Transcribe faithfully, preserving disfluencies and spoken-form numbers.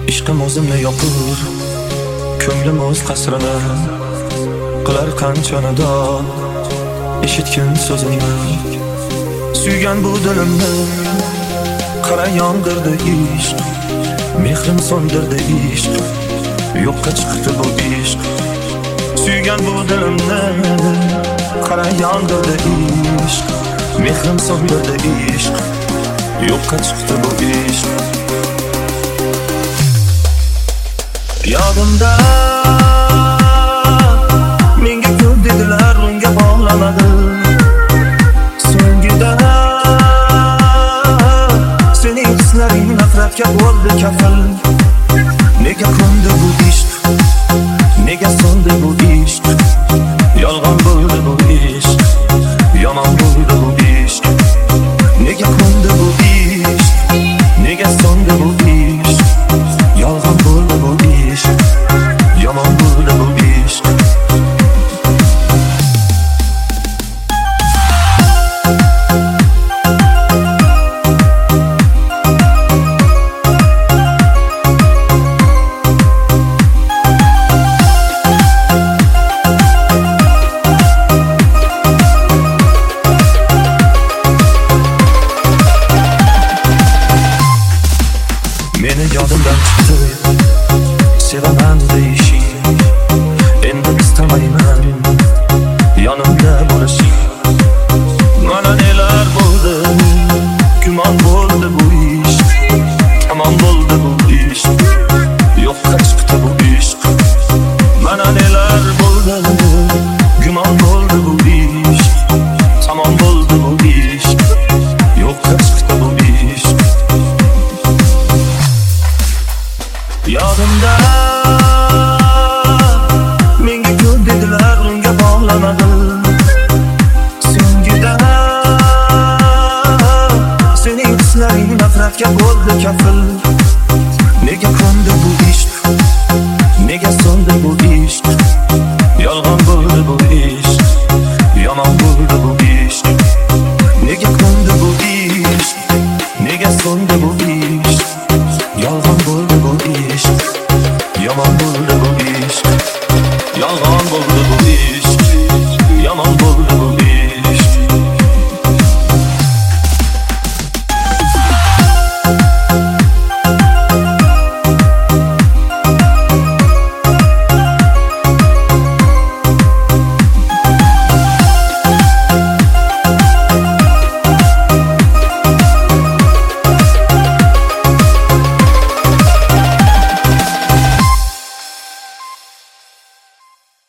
ishqim o'zimni yoqur, ko'nglim o'z qasrini qilar qancha nidon. Eshitgin so'zimni, suygan bu dilimni, qara yondirdi ishq, mehrim so'ndirdi ishq, yo'qqa chiqdi bu ishq. Suygan bu dilimni, qara yondirdi ishq, mehrim so'ndirdi ishq, yo'qqa chiqdi bu ishq. Yodimda menga ko'p dedilar, unga bog'lamadi. So'ngida sening hislaring nafratga bo'ldi kafil. Nega ko'ndi bu ishq, nega so'ndi bu ishq, yolg'on bo'ldi bu ishq, yomon bo'ldi bu ishq. Nega ko'ndi bu ishq, nega so'ndi bu ishq, yolg'on bo'ldi bu ishq, yomon bo'ldi bu ishq. Meni yodimdan chiqdi sevaman deyishing, endi istamayman yonimda bo'lishing. Mana nelar bo'ldi, gumon bo'ldi bu ishq, tamom bo'ldi bu ishq, yo'qqa chiqdi bu ishq. Mana nelar bo'ldi, gumon bo'ldi bu ishq, tamom bo'ldi bu ishq, yo'qqa chiqdi bu ishq. Yodimda menga ko'p dedilar, unga bog'lamadi. So'ngida sening hislaring nafratga bo'ldi kafil.